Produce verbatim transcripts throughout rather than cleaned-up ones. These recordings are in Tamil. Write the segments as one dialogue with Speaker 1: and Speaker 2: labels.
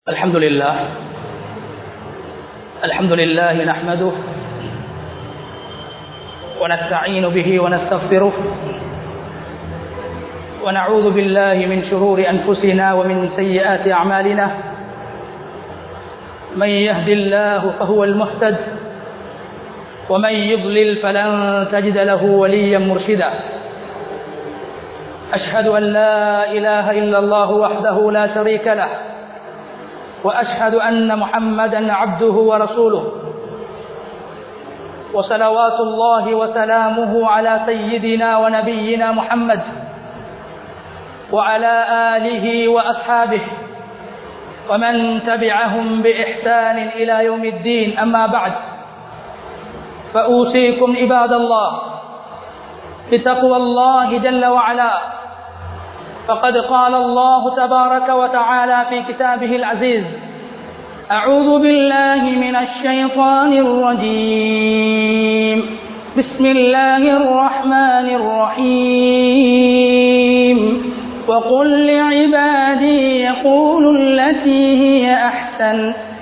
Speaker 1: الحمد لله الحمد لله نحمده ونستعين به ونستغفره ونعوذ بالله من شرور أنفسنا ومن سيئات أعمالنا من يهد الله فهو المهتد ومن يضلل فلن تجد له وليا مرشدا أشهد أن لا إله إلا الله وحده لا شريك له وأشهد أن محمدا عبده ورسوله وصلوات الله وسلامه على سيدنا ونبينا محمد وعلى آله وأصحابه ومن تبعهم بإحسان إلى يوم الدين. أما بعد فأوصيكم عباد الله بتقوى الله جل وعلا، فقد قال الله تبارك وتعالى في كتابه العزيز: أعوذ بالله من الشيطان الرجيم، بسم الله الرحمن الرحيم، وقل لعبادي يقولوا التي هي أحسن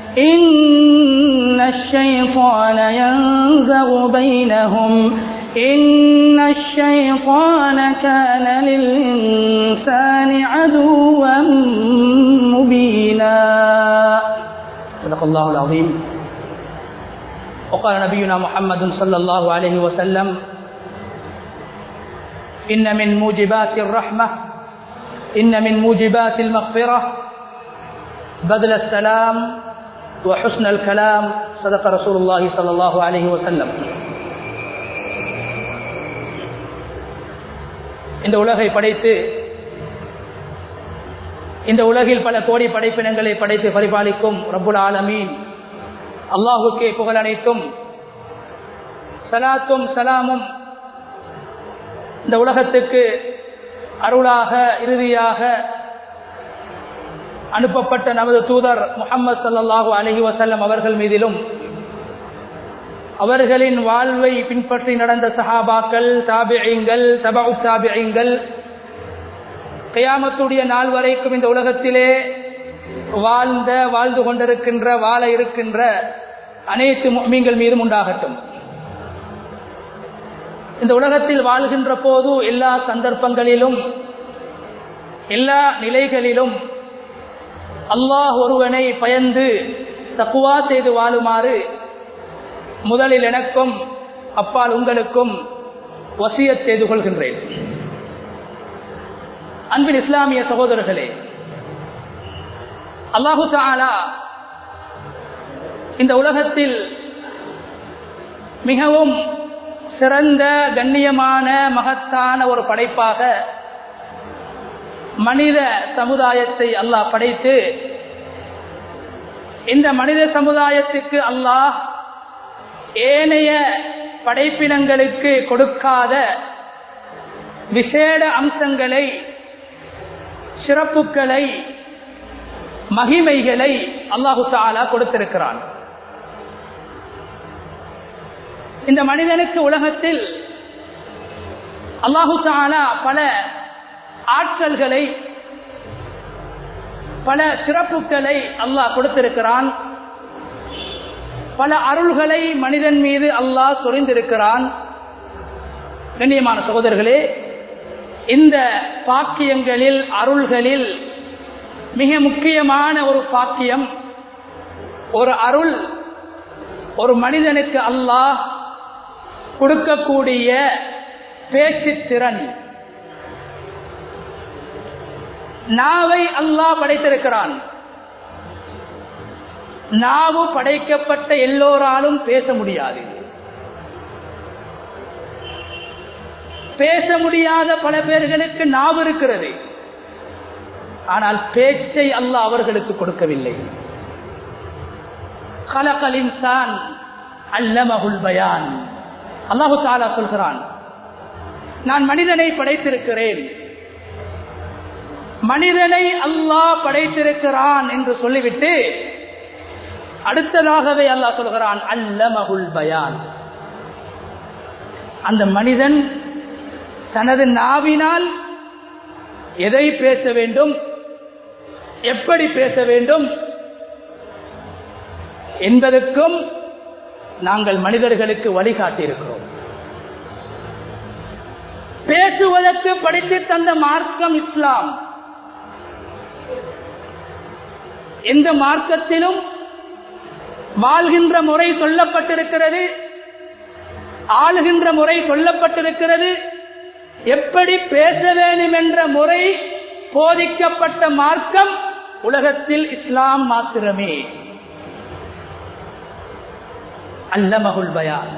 Speaker 1: إن الشيطان ينزغ بينهم إن الشيطان كان للإنسان عدوا مبينا. صدق الله العظيم. وقال نبينا محمد صلى الله عليه وسلم: إن من موجبات الرحمة إن من موجبات المغفرة بذل السلام وحسن الكلام. صدق رسول الله صلى الله عليه وسلم. இந்த உலகை படைத்து இந்த உலகில் பல கோடி படைப்பினங்களை படைத்து பரிபாலிக்கும் ரப்புல் ஆலமீன் அல்லாஹுக்கே புகழ் அனைத்தும். ஸலாத்தும் ஸலாமும் இந்த உலகத்துக்கு அருளாக இறுதியாக அனுப்பப்பட்ட நமது தூதர் முஹம்மது ஸல்லல்லாஹு அலைஹி வஸல்லம் அவர்கள் மீதிலும், அவர்களின் வாழ்வை பின்பற்றி நடந்த சஹாபாக்கள், தாபிஈன்கள், தபஉ தாபிஈன்கள், கியாமத்துடைய நாள் வரைக்கும் இந்த உலகத்திலே வாழ்ந்த வாழ்ந்து கொண்டிருக்கின்ற வாழ இருக்கின்ற அனைத்து முஃமின்கள் மீதும் உண்டாகட்டும். இந்த உலகத்தில் வாழ்கின்ற போது எல்லா சந்தர்ப்பங்களிலும் எல்லா நிலைகளிலும் அல்லாஹ் ஒருவனை பயந்து தக்வா செய்து வாழுமாறு முதலில் எனக்கும் அப்பால் உங்களுக்கும் வசியத் செய்து கொள்கின்றேன். அன்பின் இஸ்லாமிய சகோதரர்களே, அல்லாஹு தஆலா இந்த உலகத்தில் மிகவும் சிறந்த கண்ணியமான மகத்தான ஒரு படைப்பாக மனித சமுதாயத்தை அல்லாஹ் படைத்து, இந்த மனித சமுதாயத்துக்கு அல்லாஹ் ஏனைய படைப்பினங்களுக்கு கொடுக்காத விசேட அம்சங்களை, சிறப்புகளை, மகிமைகளை அல்லாஹு தஆலா கொடுத்திருக்கிறான். இந்த மனிதனுக்கு உலகத்தில் அல்லாஹு தஆலா பல ஆற்றல்களை, பல சிறப்புகளை அல்லாஹ் கொடுத்திருக்கிறான். பல அருள்களை மனிதன் மீது அல்லாஹ் சொரிந்திருக்கிறான். கண்ணியமான சகோதரர்களே, இந்த பாக்கியங்களில், அருள்களில் மிக முக்கியமான ஒரு பாக்கியம், ஒரு அருள், ஒரு மனிதனுக்கு அல்லாஹ் கொடுக்கக்கூடிய பேச்சு திறன். நாவை அல்லாஹ் படைத்திருக்கிறான். நாவு படைக்கப்பட்ட எல்லோராலும் பேச முடியாது. பேச முடியாத பல பேர்களுக்கு நாவு இருக்கிறது, ஆனால் பேச்சை அல்லாஹ் அவர்களுக்கு கொடுக்கவில்லை. خلقல் இன்சான் அல்லமஹுல் பயான். அல்லாஹு தஆலா சொல்கிறான், நான் மனிதனை படைத்திருக்கிறேன். மனிதனை அல்லாஹ் படைத்திருக்கிறான் என்று சொல்லிவிட்டு அடுத்ததாகவே அல்லாஹ் சொல்கிறான், அல்லமஹுல் பயான். அந்த மனிதன் தனது நாவினால் எதை பேச வேண்டும், எப்படி பேச வேண்டும், என்பதற்கும் நாங்கள் மனிதர்களுக்கு வழிகாட்டி இருக்கிறோம். பேசுவதற்கு படித்து தந்த மார்க்கம் இஸ்லாம். எந்த மார்க்கத்திலும் வாழ்கின்ற முறை சொல்லப்பட்டிருக்கிறது, ஆளுகின்ற முறை சொல்லப்பட்டிருக்கிறது, எப்படி பேச வேண்டும் என்ற முறை போதிக்கப்பட்ட மார்க்கம் உலகத்தில் இஸ்லாம் மாத்திரமே. அல்லமஹுல் பயான்,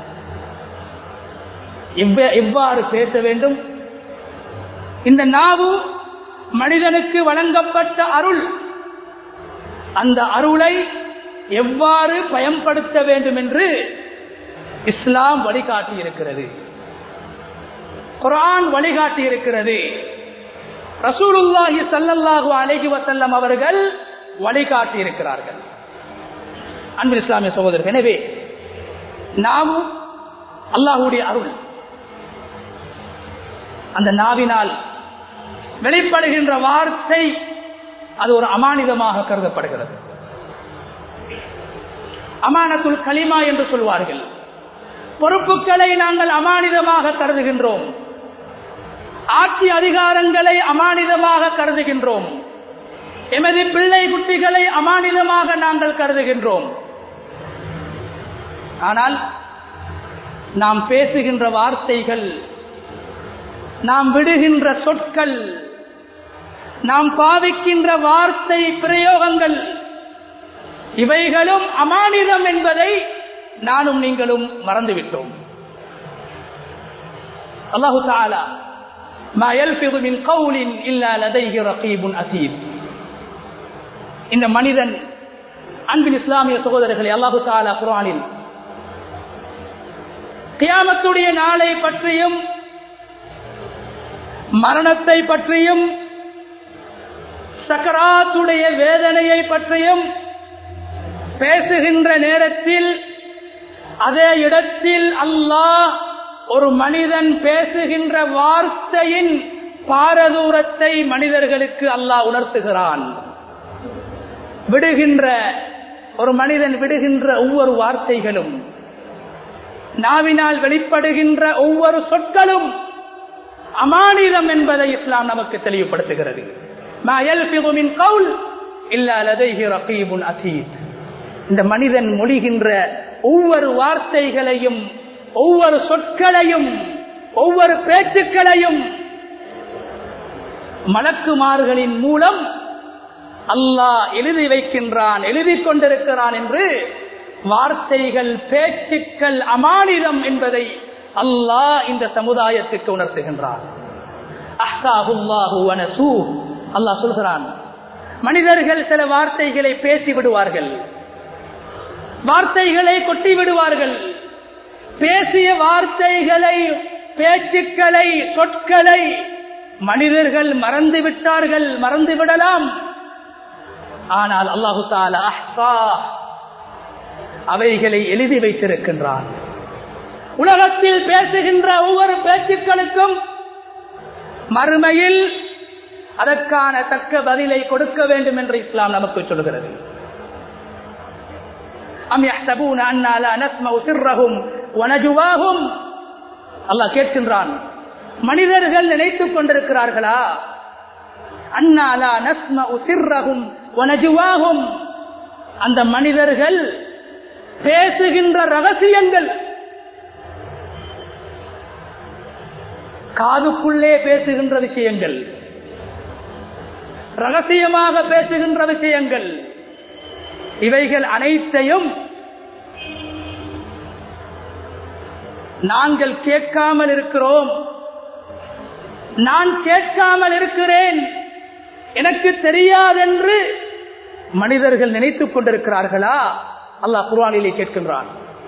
Speaker 1: எவ்வாறு பேச வேண்டும். இந்த நாவு மனிதனுக்கு வழங்கப்பட்ட அருள், அந்த அருளை எவ்வாறு பயன்படுத்த வேண்டும் என்று இஸ்லாம் வழிகாட்டி இருக்கிறது, குர்ஆன் வழிகாட்டி இருக்கிறது, ரசூலுல்லாஹி ஸல்லல்லாஹு அலைஹி வஸல்லம் அவர்கள் வழிகாட்டி இருக்கிறார்கள். அன்பில் இஸ்லாமிய சகோதரர்கள், எனவே நாவு அல்லாஹ்வுடைய அருள். அந்த நாவினால் வெளிப்படுகின்ற வார்த்தை அது ஒரு அமானிதமாக கருதப்படுகிறது. அமானத்துல் கலிமா என்று சொல்வார்கள். பொறுப்புகளை நாங்கள் அமானிதமாக கருதுகின்றோம். ஆட்சி அதிகாரங்களை அமானிதமாக கருதுகின்றோம். எமது பிள்ளை குட்டிகளை அமானிதமாக நாங்கள் கருதுகின்றோம். ஆனால் நாம் பேசுகின்ற வார்த்தைகள், நாம் விடுகின்ற சொற்கள், நாம் பாவிக்கின்ற வார்த்தை பிரயோகங்கள், இவைகளும் அமானிதம் என்பதை நானும் நீங்களும் மறந்துவிட்டோம். அல்லாஹு தஆலா மா யல்ஃபிது மின் கௌலின் இல்லா லதைஹி ரகீபுன் அதீத். இந்த மனிதன், அன்பின் இஸ்லாமிய சகோதரர்களே, அல்லாஹு தஆலா குர்ஆனில் கியாமத்துடைய நாளை பற்றியும் மரணத்தை பற்றியும் சக்கராத்துடைய வேதனையை பற்றியும் பேசுகின்ற நேரத்தில் அதே இடத்தில் அல்லாஹ் ஒரு மனிதன் பேசுகின்ற வார்த்தையின் பாரதூரத்தை மனிதர்களுக்கு அல்லாஹ் உணர்த்துகிறான். விடுகின்ற ஒரு மனிதன் விடுகின்ற ஒவ்வொரு வார்த்தைகளும், நாவினால் வெளிப்படுகின்ற ஒவ்வொரு சொற்களும் அமானிதம் என்பதை இஸ்லாம் நமக்கு தெளிவுபடுத்துகிறது. மா யல்ஃபிது மின் கௌல் இல்லா லதைஹி ரகீபுன் அதீத். இந்த மனிதன் மொழிகின்ற ஒவ்வொரு வார்த்தைகளையும், ஒவ்வொரு சொற்களையும், ஒவ்வொரு பேச்சுக்களையும் மலக்குமார்களின் மூலம் அல்லாஹ் எழுதி வைக்கின்றான், எழுதி கொண்டிருக்கிறான் என்று வார்த்தைகள், பேச்சுக்கள் அமானிதம் என்பதை அல்லாஹ் இந்த சமுதாயத்துக்கு உணர்த்துகின்றான். அஹ்சாஹுல்லாஹு வ நஸூஹ். அல்லாஹ் சொல்கிறான், மனிதர்கள் சில வார்த்தைகளை பேசி விடுவார்கள், வார்த்தைகளை கொட்டி விடுவார்கள். பேசிய வார்த்தைகளை, பேச்சுக்களை, சொற்களை மனிதர்கள் மறந்து விட்டார்கள், மறந்து விடலாம். ஆனால் அல்லாஹு தஆலா அஹ்ஸா, அவைகளை எழுதி வைத்திருக்கின்றான். உலகத்தில் பேசுகின்ற ஒவ்வொரு பேச்சுக்களுக்கும் மறுமையில் அதற்கான தக்க பதிலை கொடுக்க வேண்டும் என்று இஸ்லாம் நமக்கு சொல்கிறது. அம் யஹ்சபூன அன்னா லா நஸ்மஉ சிர்ரஹும் வ நஜ்வாஹும். அல்லாஹ் கேட்கின்றான், மனிதர்கள் நினைத்துக் கொண்டிருக்கிறார்களா, அன்னா லா நஸ்மஉ சிர்ரஹும் வ நஜ்வாஹும், அந்த மனிதர்கள் பேசுகின்ற ரகசியங்கள், காதுக்குள்ளே பேசுகின்ற விஷயங்கள், ரகசியமாக பேசுகின்ற விஷயங்கள், இவைகள் அனைத்தையும் நாங்கள் கேட்காமல் இருக்கிறோம், நான் கேட்காமல் இருக்கிறேன், எனக்கு தெரியாதென்று மனிதர்கள் நினைத்துக் கொண்டிருக்கிறார்களா? அல்லாஹ் குர்ஆனிலே கேட்கின்றான்.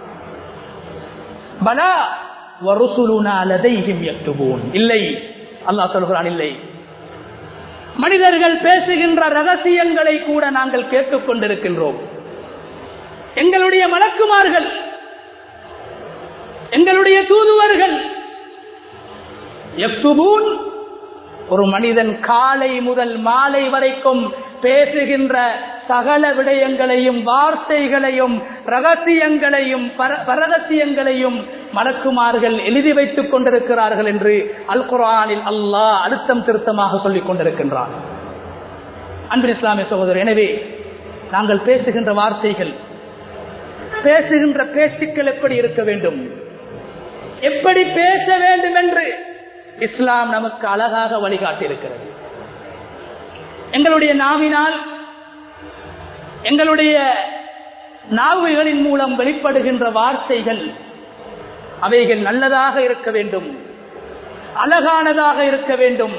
Speaker 1: பலா வருசுலுனா லதைஹிம் யக்துபூன். இல்லை, அல்லாஹ் சொல்கிறான், இல்லை, மனிதர்கள் பேசுகின்ற ரகசியங்களை கூட நாங்கள் கேட்டுக் கொண்டிருக்கின்றோம். எங்களுடைய மலக்குமார்கள், எங்களுடைய தூதுவர்கள் யக்துபூன். ஒரு மனிதன் காலை முதல் மாலை வரைக்கும் பேசுகின்ற சகல விடயங்களையும், வார்த்தைகளையும், ரகசியங்களையும் பரகசியங்களையும் மலக்குமார்கள் எழுதி வைத்துக் கொண்டிருக்கிறார்கள் என்று அல் குர்ஆனில் அல்லாஹ் அழுத்தம் திருத்தமாக சொல்லிக் கொண்டிருக்கின்றான். அன்பின் இஸ்லாமிய சகோதரர், எனவே நாங்கள் பேசுகின்ற வார்த்தைகள், பேசுகின்ற பேச்சுக்கள் எப்படி இருக்க வேண்டும், எப்படி பேச வேண்டும் என்று இஸ்லாம் நமக்கு அழகாக வழிகாட்டி இருக்கிறது. எங்களுடைய நாவினால், எங்களுடைய நாவுகளின் மூலம் வெளிப்படுகின்ற வார்த்தைகள் அவைகள் நல்லதாக இருக்க வேண்டும், அழகானதாக இருக்க வேண்டும்,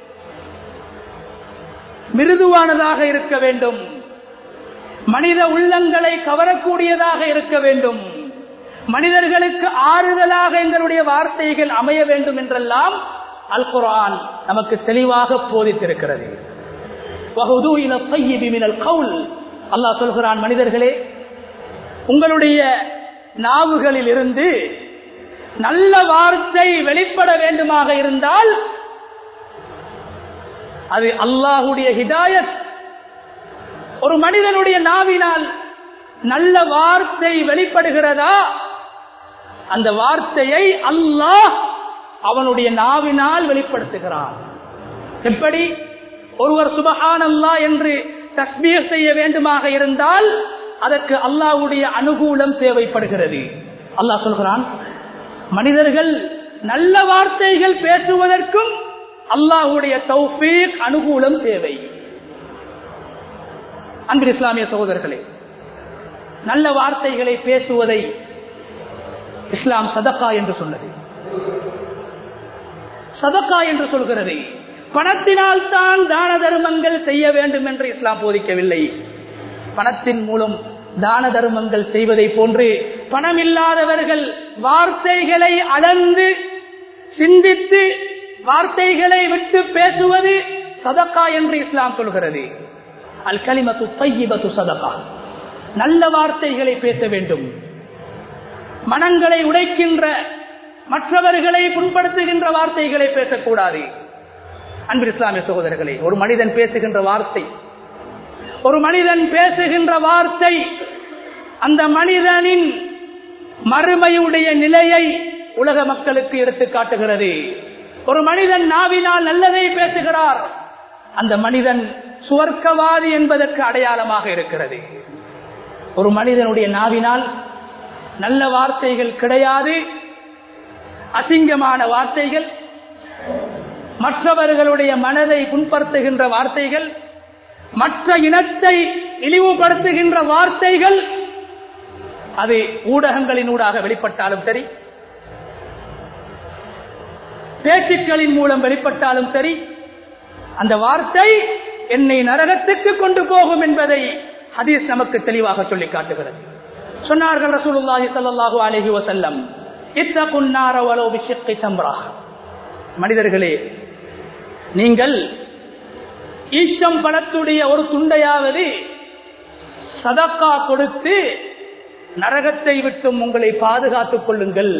Speaker 1: மிருதுவானதாக இருக்க வேண்டும், மனித உள்ளங்களை கவரக்கூடியதாக இருக்க வேண்டும், மனிதர்களுக்கு ஆறுதலாக எங்களுடைய வார்த்தைகள் அமைய வேண்டும் என்றெல்லாம் அல் குர்ஆன் நமக்கு தெளிவாக போதித்திருக்கிறது. அல்லாஹ் சொல்கிறான், மனிதர்களே, உங்களுடைய நாவுகளில் இருந்து நல்ல வார்த்தை வெளிப்பட வேண்டுமாக இருந்தால் அது அல்லாஹுடைய ஹிதாயத். ஒரு மனிதனுடைய நாவினால் நல்ல வார்த்தை வெளிப்படுகிறதா, அந்த வார்த்தையை அல்லாஹ் அவனுடைய நாவினால் வெளிப்படுத்துகிறான். எப்படி? ஒருவர் சுப்ஹானல்லாஹ் என்று தஸ்பீஹ் செய்ய வேண்டுமாக இருந்தால் அதற்கு அல்லாஹ்வுடைய அனுகூலம் தேவைப்படுகிறது. அல்லாஹ் சொல்கிறான், மனிதர்கள் நல்ல வார்த்தைகள் பேசுவதற்கும் அல்லாஹ்வுடைய தௌஃபீக், அனுகூலம் தேவை. அன்பின் இஸ்லாமிய சகோதரர்களே, நல்ல வார்த்தைகளை பேசுவதை இஸ்லாம் சதகா என்று சொன்னது. சதகா என்று சொல்கிறது. பணத்தினால் தான் தான தர்மங்கள் செய்ய வேண்டும் என்று இஸ்லாம் போதிக்கவில்லை. பணத்தின் மூலம் தான தர்மங்கள் செய்வதை போன்று பணம் இல்லாதவர்கள் வார்த்தைகளை அளந்து சிந்தித்து வார்த்தைகளை விட்டு பேசுவது சதகா என்று இஸ்லாம் சொல்கிறது. அல் கலிமத்து தய்யிபத்து சதகா. நல்ல வார்த்தைகளை பேச வேண்டும். மனங்களை உடைக்கின்ற, மற்றவர்களை புண்படுத்துகின்ற வார்த்தைகளை பேசக்கூடாது. அன்பின் இஸ்லாமிய சகோதரர்களே, ஒரு மனிதன் பேசுகின்ற வார்த்தை ஒரு மனிதன் பேசுகின்ற வார்த்தை அந்த மனிதனின் மறுமையுடைய நிலையை உலக மக்களுக்கு எடுத்து காட்டுகிறது. ஒரு மனிதன் நாவினால் நல்லதை பேசுகிறார், அந்த மனிதன் சுவர்க்கவாதி என்பதற்கு அடையாளமாக இருக்கிறது. ஒரு மனிதனுடைய நாவினால் நல்ல வார்த்தைகள் கிடையாது, அசிங்கமான வார்த்தைகள், மற்றவர்களுடைய மனதை புண்படுத்துகின்ற வார்த்தைகள், மற்ற இனத்தை இழிவுபடுத்துகின்ற வார்த்தைகள், அது ஊடகங்களின் ஊடாக வெளிப்பட்டாலும் சரி, பேச்சுக்களின் மூலம் வெளிப்பட்டாலும் சரி, அந்த வார்த்தை என்னை நரகத்துக்கு கொண்டு போகும் என்பதை ஹதீஸ் நமக்கு தெளிவாக சொல்லி காட்டுகிறது. சொன்னார்கள் ரசூலுல்லாஹி ஸல்லல்லாஹு அலைஹி வஸல்லம், இத்தகுன் நார வலோ பிஷிக்கி தம்ரா. மனிதர்களே, நீங்கள் ஈச்சம் பழத்துடைய ஒரு துண்டையாவது சதக்கா கொடுத்து நரகத்தை விட்டும் உங்களை பாதுகாத்துக் கொள்ளுங்கள்.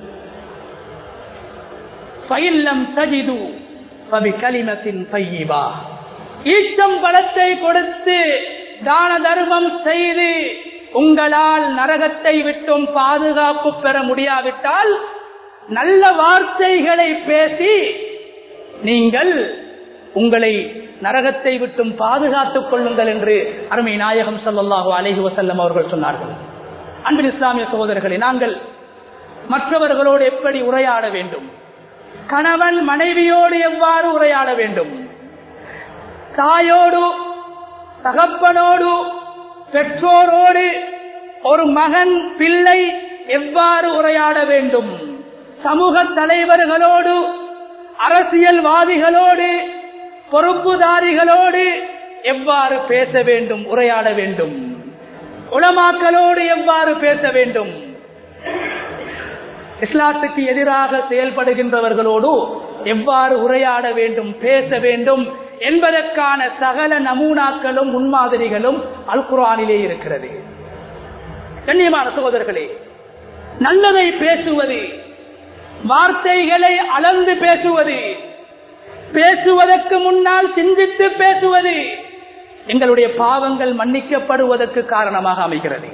Speaker 1: ஃபைல்லம் தஜிது ஃபபிகலிமத்தின் தய்யிபா. ஈச்சம் பழத்தை கொடுத்து தான தர்மம் செய்து உங்களால் நரகத்தை விட்டும் பாதுகாப்பு பெற முடியாவிட்டால் நல்ல வார்த்தைகளை பேசி நீங்கள் உங்களை நரகத்தை விட்டும் பாதுகாத்துக் கொள்ளுங்கள் என்று அருமை நாயகம் ஸல்லல்லாஹு அலைஹி வஸல்லம் அவர்கள் சொன்னார்கள். அன்பின் இஸ்லாமிய சகோதரர்களே, நாங்கள் மற்றவர்களோடு எப்படி உரையாட வேண்டும், கணவன் மனைவியோடு எவ்வாறு உரையாட வேண்டும், தாயோடு, தகப்பனோடு, பெற்றோரோடு ஒரு மகன் பிள்ளை எவ்வாறு உரையாட வேண்டும், சமூக தலைவர்களோடு, அரசியல்வாதிகளோடு, பொறுப்புதாரிகளோடு எவ்வாறு பேச வேண்டும், உரையாட வேண்டும், உலமாக்களோடு எவ்வாறு பேச வேண்டும், இஸ்லாத்துக்கு எதிராக செயல்படுகின்றவர்களோடு எவ்வாறு உரையாட வேண்டும், பேச வேண்டும் என்பதற்கான சகல நமூனாக்களும் முன்மாதிரிகளும் அல் குர்ஆனிலே இருக்கிறது. கண்ணியமான சகோதரர்களே, நல்லதை பேசுவது, வார்த்தைகளை அளந்து பேசுவது, பேசுவதற்கு முன்னால் சிந்தித்து பேசுவது எங்களுடைய பாவங்கள் மன்னிக்கப்படுவதற்கு காரணமாக அமைகிறது.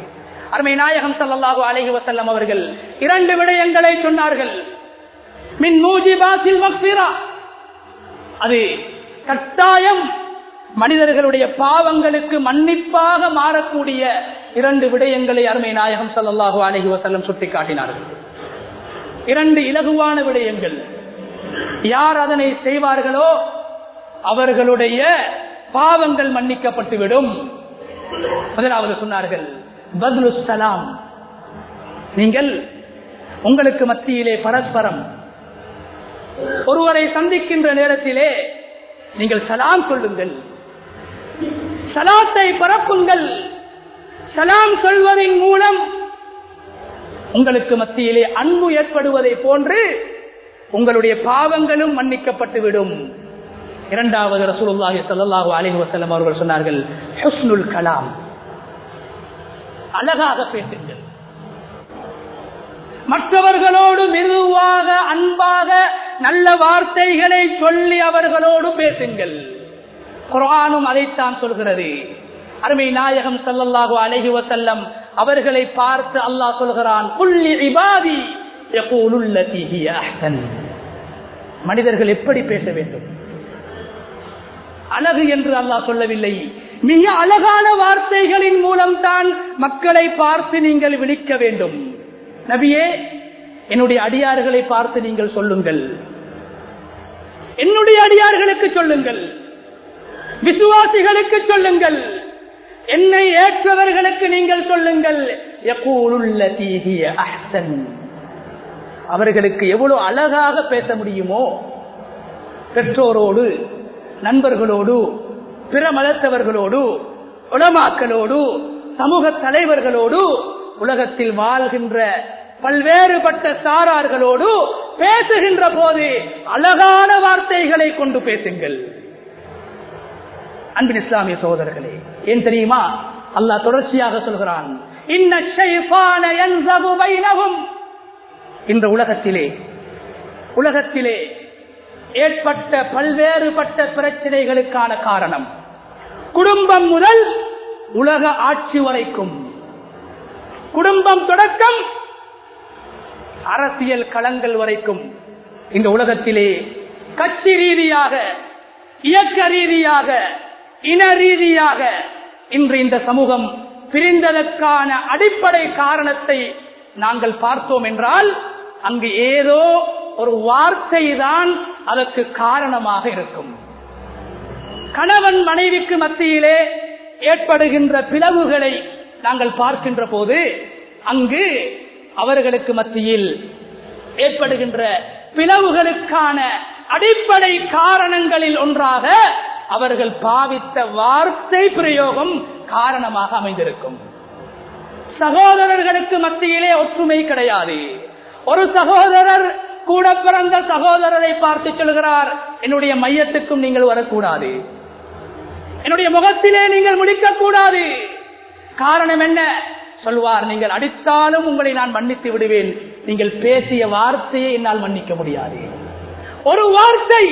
Speaker 1: அருமை நாயகம் ஸல்லல்லாஹு அலைஹி வஸல்லம் அவர்கள் இரண்டு விடயங்களை சொன்னார்கள். மின் மூஜிபாத்தில் மக்ஃபிரா, அது கட்டாயம் மனிதர்களுடைய பாவங்களுக்கு மன்னிப்பாக மாறக்கூடிய இரண்டு விடயங்களை அருமை நாயகம் ஸல்லல்லாஹு அலைஹி வஸல்லம் சுட்டிக்காட்டினார்கள். இரண்டு இலகுவான விடயங்கள். யார் அதனை செய்வார்களோ அவர்களுடைய பாவங்கள் மன்னிக்கப்பட்டுவிடும். முதலாவது சொன்னார்கள் பத்லுஸ் சலாம். நீங்கள் உங்களுக்கு மத்தியிலே பரஸ்பரம் ஒருவரை சந்திக்கின்ற நேரத்திலே நீங்கள் சலாம் சொல்லுங்கள், சலாத்தை பரப்புங்கள். சலாம் சொல்வதன் மூலம் உங்களுக்கு மத்தியிலே அன்பு ஏற்படுவதை போன்று உங்களுடைய பாவங்களும் மன்னிக்கப்பட்டுவிடும். இரண்டாவது ரசூலுல்லாஹி ஸல்லல்லாஹு அலைஹி வஸல்லம் அவர்கள் சொன்னார்கள் ஹுஸ்னுல் கலாம், அழகாக பேசுங்கள். மற்றவர்களோடு மிருதுவாக அன்பாக நல்ல வார்த்தைகளை சொல்லி அவர்களோடு பேசுங்கள். குர்ஆனும் அதைத்தான் சொல்கிறது. அருமை நாயகம் ஸல்லல்லாஹு அலைஹி வஸல்லம் அவர்களை பார்த்து அல்லாஹ் சொல்கிறான், குல்லி இபாதி யகூலுல் லதி ஹிய அஹ்சன். மனிதர்கள் எப்படி பேச வேண்டும்? அழகு என்று அல்லாஹ் சொல்லவில்லை, மிக அழகான வார்த்தைகளின் மூலம் தான் மக்களை பார்த்து நீங்கள் விழிக்க வேண்டும். நபியே, என்னுடைய அடியார்களை பார்த்து நீங்கள் சொல்லுங்கள், என்னுடைய அடியார்களுக்கு சொல்லுங்கள், விசுவாசிகளுக்கு சொல்லுங்கள், என்னை ஏற்றவர்களுக்கு நீங்கள் சொல்லுங்கள். யகூலுல் லதி ஹிய அஹ்சன். அவர்களுக்கு எவ்வளவு அழகாக பேச முடியுமோ, பெற்றோரோடு, நண்பர்களோடு, பிற மதத்தவர்களோடு, உலமாக்களோடு, சமூக தலைவர்களோடு, உலகத்தில் வாழ்கின்ற பல்வேறுபட்ட சாரார்களோடு பேசுகின்ற போது அழகான வார்த்தைகளை கொண்டு பேசுங்கள். அன்பின் இஸ்லாமிய சகோதரர்களே, ஏன் தெரியுமா? அல்லாஹ் தொடர்ச்சியாக சொல்கிறான், இன்ன ஷைத்தான யன்ஸபு பைனஹும். இந்த உலகத்திலே உலகத்திலே ஏற்பட்ட பல்வேறுபட்ட பிரச்சனைகளுக்கான காரணம் குடும்பம் முதல் உலக ஆட்சி வரைக்கும், குடும்பம் தொடக்கம் அரசியல் களங்கள் வரைக்கும் இந்த உலகத்திலே கட்சி ரீதியாக, இயக்க ரீதியாக, இன ரீதியாக இன்று இந்த சமூகம் பிரிந்ததற்கான அடிப்படை காரணத்தை நாங்கள் பார்த்தோம் என்றால் அங்கு ஏதோ ஒரு வார்த்தை தான் அதற்கு காரணமாக இருக்கும். கணவன் மனைவிக்கு மத்தியிலே ஏற்படுகின்ற பிளவுகளை நாங்கள் பார்க்கின்ற போது அங்கு அவர்களுக்கு மத்தியில் ஏற்படுகின்ற பிளவுகளுக்கான அடிப்படை காரணங்களில் ஒன்றாக அவர்கள் பாவித்த வார்த்தை பிரயோகம் காரணமாக அமைந்திருக்கும். சகோதரர்களுக்கு மத்தியிலே ஒற்றுமை கிடையாது. ஒரு சகோதரர் கூட பிறந்த சகோதரரை பார்த்து சொல்கிறார், என்னுடைய மையத்துக்கும் நீங்கள் வரக்கூடாது, என்னுடைய முகத்திலே நீங்கள் முடிக்கக்கூடாது. காரணம் என்ன சொல்வார்? நீங்கள் அடித்தாலும் உங்களை நான் மன்னித்து விடுவேன், நீங்கள் பேசிய வார்த்தையை என்னால் மன்னிக்க முடியாது. ஒரு வார்த்தை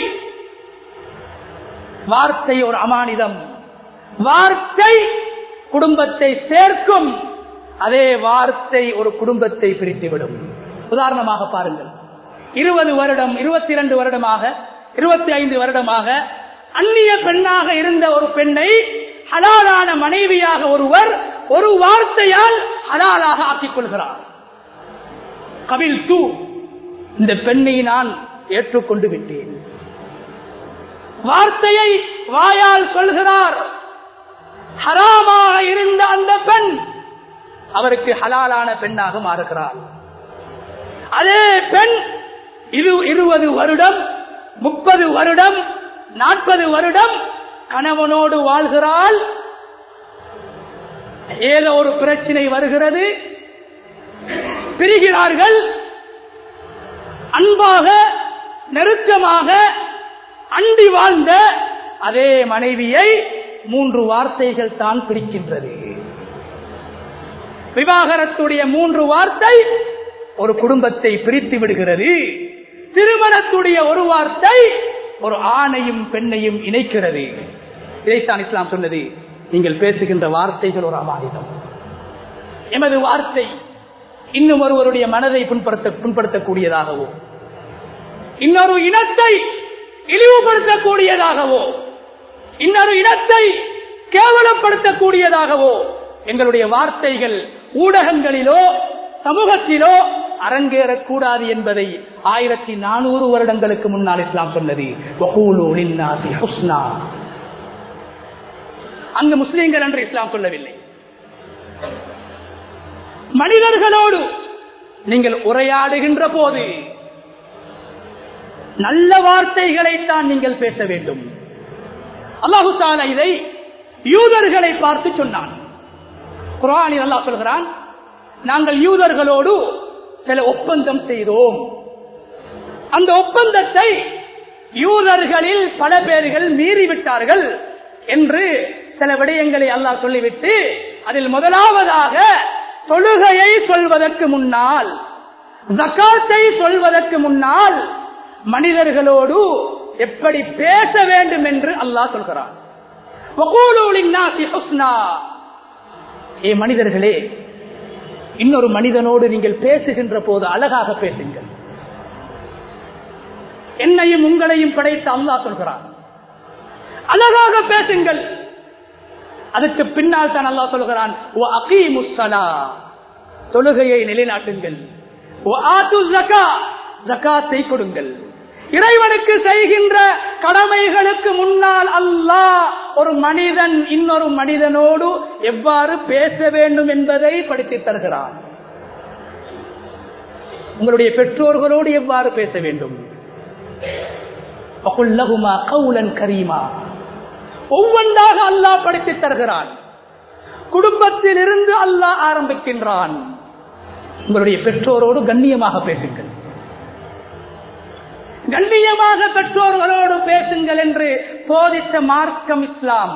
Speaker 1: வார்த்தை ஒரு அமானிதம். வார்த்தை குடும்பத்தை சேர்க்கும், அதே வார்த்தை ஒரு குடும்பத்தை பிரித்துவிடும். உதாரணமாக பாருங்கள், இருபது வருடம் இருபத்தி இரண்டு வருடமாக இருபத்தி ஐந்து வருடமாக அந்நிய பெண்ணாக இருந்த ஒரு பெண்ணை ஹலாலான மனைவியாக ஒருவர் ஒரு வார்த்தையால் ஹலாலாக ஆக்கிக் கொள்கிறார். கபில் தூ, இந்த பெண்ணை நான் ஏற்றுக்கொண்டு விட்டேன். வார்த்தையை வாயால் சொல்கிறார். ஹராமாக இருந்த அந்த பெண் அவருக்கு ஹலாலான பெண்ணாக மாறுகிறார். அதே பெண் இரு இருபது வருடம் முப்பது வருடம் நாற்பது வருடம் கணவனோடு வாழ்கிறாள். ஏதோ ஒரு பிரச்சனை வருகிறது, பிரிகிறார்கள். அன்பாக நெருக்கமாக அண்டி வாழ்ந்த அதே மனைவியை மூன்று வார்த்தைகள் தான் பிரிக்கின்றது. விவாகரத்துடைய மூன்று வார்த்தை ஒரு குடும்பத்தை பிரித்து விடுகிறது. திருமணத்துடைய ஒரு வார்த்தை ஒரு ஆணையும் பெண்ணையும் இணைக்கிறது. இதைத்தான் இஸ்லாம் சொன்னது, நீங்கள் பேசுகின்ற வார்த்தைகள் ஒரு அமானிதம். எமது வார்த்தை இன்னும் ஒருவருடைய மனதை புண்படுத்த புண்படுத்தக்கூடியதாகவோ, இன்னொரு இனத்தை இழிவுபடுத்தக்கூடியதாகவோ, இன்னொரு இனத்தை கேவலப்படுத்தக்கூடியதாகவோ எங்களுடைய வார்த்தைகள் ஊடகங்களிலோ சமூகத்திலோ அரங்கேறக்கூடாது என்பதை ஆயிரத்தி நானூறு வருடங்களுக்கு முன்னால் இஸ்லாம் சொன்னது. அங்கு முஸ்லிம்கள் என்று இஸ்லாம் சொல்லவில்லை. மனிதர்களோடு நீங்கள் உரையாடுகின்ற போது நல்ல வார்த்தைகளைத்தான் நீங்கள் பேச வேண்டும். அல்லாஹு தஆலா இதை யூதர்களை பார்த்து சொன்னான். குர்ஆனில் அல்லாஹ் சொல்கிறான், நாங்கள் யூதர்களோடு சில ஒப்பந்தம் செய்தோம். அந்த ஒப்பந்தத்தை யூதர்களில் பல பேர்கள் மீறிவிட்டார்கள் என்று சில விடயங்களை அல்லாஹ் சொல்லிவிட்டு, அதில் முதலாவதாக தொழுகையை சொல்வதற்கு முன்னால், ஜகாத்தை சொல்வதற்கு முன்னால் மனிதர்களோடு எப்படி பேச வேண்டும் என்று அல்லாஹ் சொல்கிறான். வகூலு லின்னாஸி ஹுஸ்னா, ஏ மனிதர்களே, இன்னொரு மனிதனோடு நீங்கள் பேசுகின்ற போது அழகாக பேசுங்கள். என்னையும் உங்களையும் படைத்த அல்லாஹ் சொல்கிறான், அழகாக பேசுங்கள். அதுக்கு பின்னால் தான் அல்லாஹ் சொல்கிறான், வ அகீமுஸ் ஸலா, தொழுகையை நிலைநாட்டுங்கள். வ ஆத்துஸ் ஸகா, ஜகாத்தை கொடுங்கள். இறைவனுக்கு செய்கின்ற கடமைகளுக்கு முன்னால் அல்லாஹ் ஒரு மனிதன் இன்னொரு மனிதனோடு எவ்வாறு பேச வேண்டும் என்பதை படித்து தருகிறான். உங்களுடைய பெற்றோர்களோடு எவ்வாறு பேச வேண்டும், கரீமா, ஒவ்வொன்றாக அல்லாஹ் படித்து தருகிறான். குடும்பத்தில் இருந்து அல்லாஹ் ஆரம்பிக்கின்றான். உங்களுடைய பெற்றோரோடு கண்ணியமாக பேசுங்கள், கண்ணியமாக பெற்றோர்களோடு பேசுங்கள் என்று போதித்த மார்க்கம் இஸ்லாம்.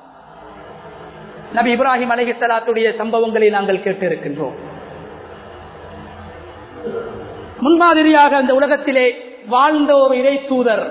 Speaker 1: நபி இப்ராஹிம் அலைஹிஸ்ஸலாத்துடைய சம்பவங்களை நாங்கள் கேட்டிருக்கின்றோம். முன்மாதிரியாக அந்த உலகத்திலே வாழ்ந்த ஒரு இறை தூதர்.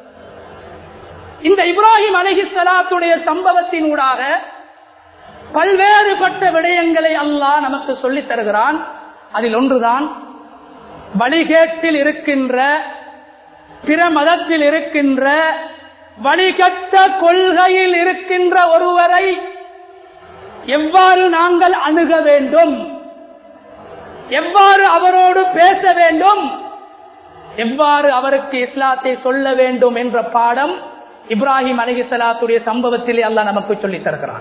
Speaker 1: இந்த இப்ராஹிம் அலைஹிஸ்ஸலாத்துடைய சம்பவத்தினூடாக பல்வேறுபட்ட விடயங்களை அல்லாஹ் நமக்கு சொல்லித் தருகிறான். அதில் ஒன்றுதான், வழிகேட்டில் இருக்கின்ற, பிற மதத்தில் இருக்கின்ற, வழிகட்ட கொள்கையில் இருக்கின்ற ஒருவரை எவ்வாறு நாங்கள் அணுக வேண்டும், எவ்வாறு அவரோடு பேச வேண்டும், எவ்வாறு அவருக்கு இஸ்லாத்தை சொல்ல வேண்டும் என்ற பாடம் இப்ராஹிம் அலைஹிஸ்ஸலாத்துடைய சம்பவத்திலே அல்லாஹ் நமக்கு சொல்லித் தருகிறான்.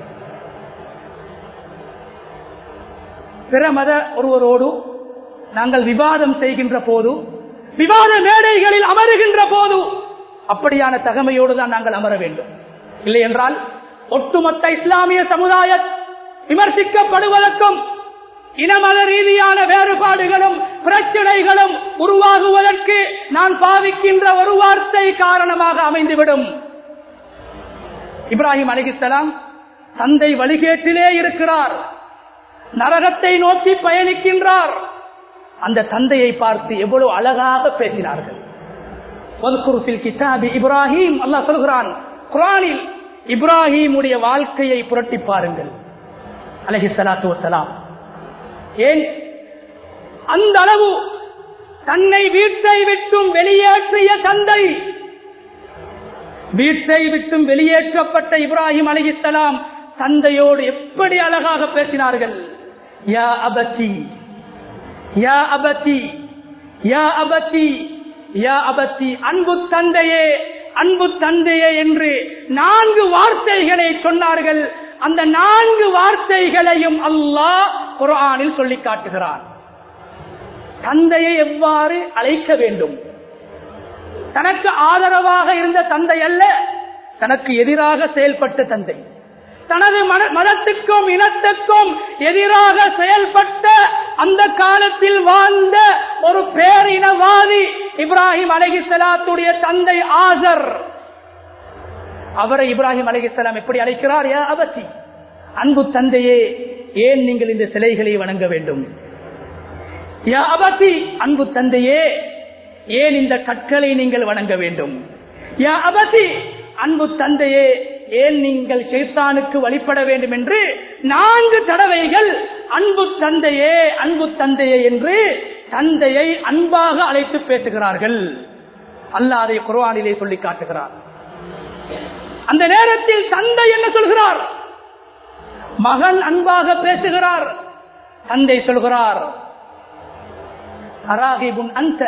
Speaker 1: பிற மத ஒருவரோடு நாங்கள் விவாதம் செய்கின்ற போது, விவாத மேடைகளில் அமருகின்ற போது அப்படியான தகமையோடு தான் நாங்கள் அமர வேண்டும். இல்லை என்றால் ஒட்டுமொத்த இஸ்லாமிய சமுதாயம் விமர்சிக்கப்படுவதற்கும் இனமத ரீதியான வேறுபாடுகளும் பிரச்சனைகளும் உருவாகுவதற்கு நான் பாவிக்கின்ற ஒரு வார்த்தை காரணமாக அமைந்துவிடும். இப்ராஹிம் அலைஹிஸ்ஸலாம் தந்தை வழிகேட்டிலே இருக்கிறார், நரகத்தை நோக்கி பயணிக்கின்றார். அந்த தந்தையை பார்த்து எவ்வளவு அழகாக பேசினார்கள். இப்ராஹிம், அல்லாஹ் சொல்கிறான் குர்ஆனில், இப்ராஹிமுடைய வாழ்க்கையை புரட்டி பாருங்கள் அலைஹிஸ்ஸலாத்து வஸ்ஸலாம். ஏன் அந்த அளவு தன்னை வீட்டை விட்டும் வெளியேற்றிய தந்தை, வீட்டை விட்டும் வெளியேற்றப்பட்ட இப்ராஹிம் அலைஹிஸ்ஸலாம் தந்தையோடு எப்படி அழகாக பேசினார்கள். யா அபதி, யா அபதி, யா அபதி, யா அபதி, அன்பு தந்தையே, அன்பு தந்தையே என்று நான்கு வார்த்தைகளை சொன்னார்கள். அந்த நான்கு வார்த்தைகளையும் அல்லாஹ் குர்ஆனில் சொல்லி காட்டுகிறான். தந்தையை எவ்வாறு அழைக்க வேண்டும். தனக்கு ஆதரவாக இருந்த தந்தை அல்ல, தனக்கு எதிராக செயல்பட்ட தந்தை, தனது மதத்துக்கும் இனத்துக்கும் எதிராக செயல்பட்ட அந்த காலத்தில் வாழ்ந்த ஒரு பேரினவாதி இப்ராஹிம் அலைஹிஸ்ஸலாத்துடைய தந்தை ஆசர். அவரை இப்ராஹிம் அலைஹிஸ்ஸலாம் எப்படி அழைக்கிறார்? யா அபதி, அன்பு தந்தையே, ஏன் நீங்கள் இந்த சிலைகளை வணங்க வேண்டும்? யா அபதி, அன்பு தந்தையே, ஏன் இந்த கற்களை நீங்கள் வணங்க வேண்டும்? யா அபதி, அன்பு தந்தையே, ஏன் நீங்கள் ஷைத்தானுக்கு வழிபட வேண்டும் என்று நான்கு தடவைகள் அன்பு தந்தையே அன்பு தந்தையே என்று தந்தையை அன்பாக அழைத்து பேசுகிறார்கள். அல்லாஹ் அதை குர்ஆனிலே சொல்லி காட்டுகிறார். அந்த நேரத்தில் தந்தை என்ன சொல்கிறார்? மகன் அன்பாக பேசுகிறார். தந்தை சொல்கிறார், அராகிபுன் அன்த